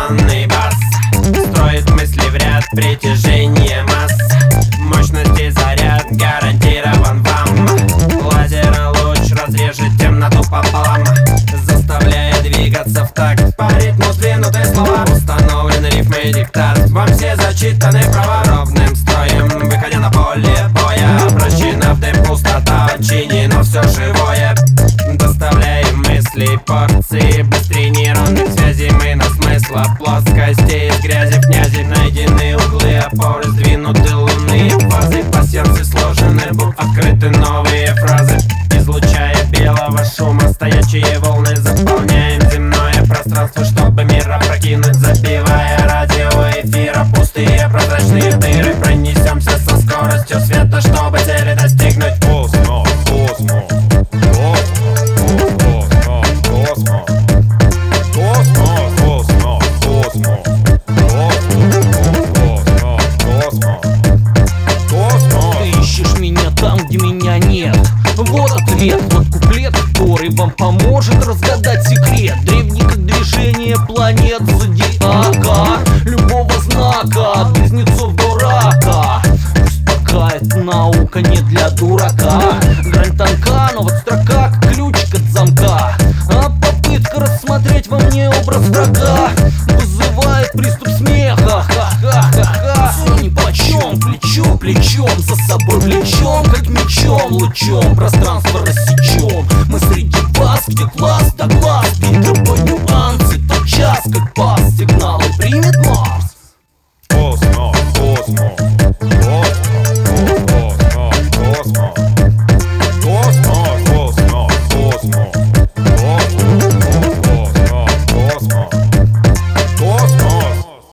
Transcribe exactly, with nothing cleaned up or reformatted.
барабанный бас строит мысли в ряд, притяжение масс. Мощности заряд гарантирован вам. Лазера луч разрежет темноту пополам, заставляя двигаться в такт по ритму сдвинутые слова. Установлены рифмы и диктат, вам все зачитаны права. Ровным строем, выходя на поле боя, обращена в дым пустота, подчинено все живое. Доставляем мысли порции быстрее нейронных связей. Мы на смысла плоскостей из грязи в князи. Найдены углы, опоры, сдвинуты лунные фазы. Пассиансы сложены букв, открыты новые фразы. Излучая белого шума стоячие волны, заполняем земное пространство, чтобы мир опрокинуть, забивая радио эфира пустые прозрачные дыры. Пронесемся со скоростью света, чтобы цели достигнуть. Космос, космос, космос, космос, космос, космос, космос, космос, космос. Ты ищешь меня там, где меня нет. Вот ответ, вот куплет, который вам поможет разгадать секрет. Древний как движение планет зодиака, любого знака, от близнецов до рака. Успокаивает наука не для дурака. Грань тонка, но вот строка как ключик от замка. А попытка рассмотреть во мне образ врага вызывает приступ смеха. Ха-ха-ха-ха. Все нипочем, плечо плечом, за собой влечем, как мечом, лучом пространство рассечем. Мы среди вас, где глаз да глаз, бит любой нюансы, тот час, как пас сигналы примет мас.